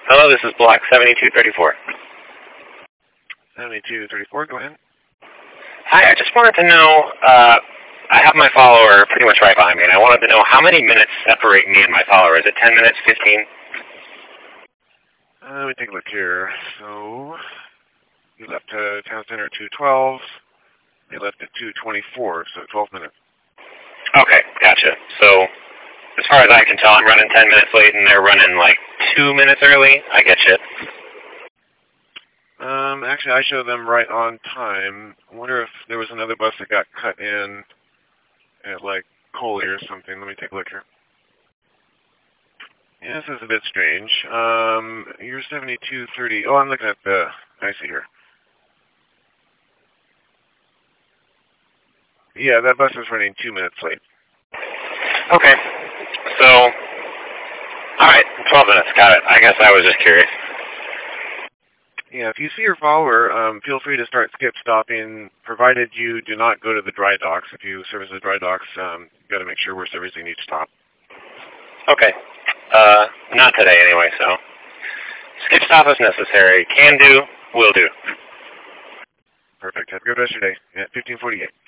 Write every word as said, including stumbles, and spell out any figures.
Hello, this is Block seventy-two thirty-four. seventy-two thirty-four, go ahead. Hi, I just wanted to know, uh, I have my follower pretty much right behind me, and I wanted to know how many minutes separate me and my follower. Is it ten minutes, fifteen? Uh, let me take a look here. So, you left uh, Town Center at two twelve. They left at two twenty-four, so twelve minutes. Okay, gotcha. So, as far as I can tell, I'm running ten minutes late, and they're running like two minutes early. I get you. Um, actually, I show them right on time. I wonder if there was another bus that got cut in at, like, Coley or something. Let me take a look here. Yeah, this is a bit strange. Um, you're seventy-two thirty. Oh, I'm looking at the... I see here. Yeah, that bus is running two minutes late. Okay. So, all right, twelve minutes. Got it. I guess I was just curious. Yeah, if you see your follower, um, feel free to start skip stopping, provided you do not go to the dry docks. If you service the dry docks, um, you've got to make sure we're servicing each stop. Okay. Uh, not today anyway, so. Skip stop is necessary. Can do, will do. Perfect. Have a good rest of your day. Yeah, fifteen forty-eight.